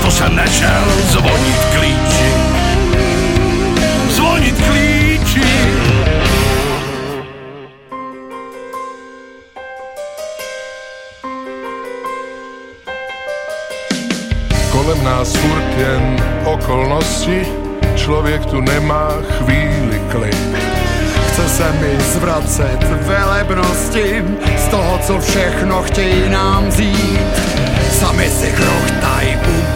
to sa našel zvoniť klíči. Zvoniť klíči. Kolem nás furt jen okolnosti, člověk tu nemá chvíli klid. Chce se mi zvracet velebnosti z toho, co všechno chtějí nám vzít. Sami si chrochtaj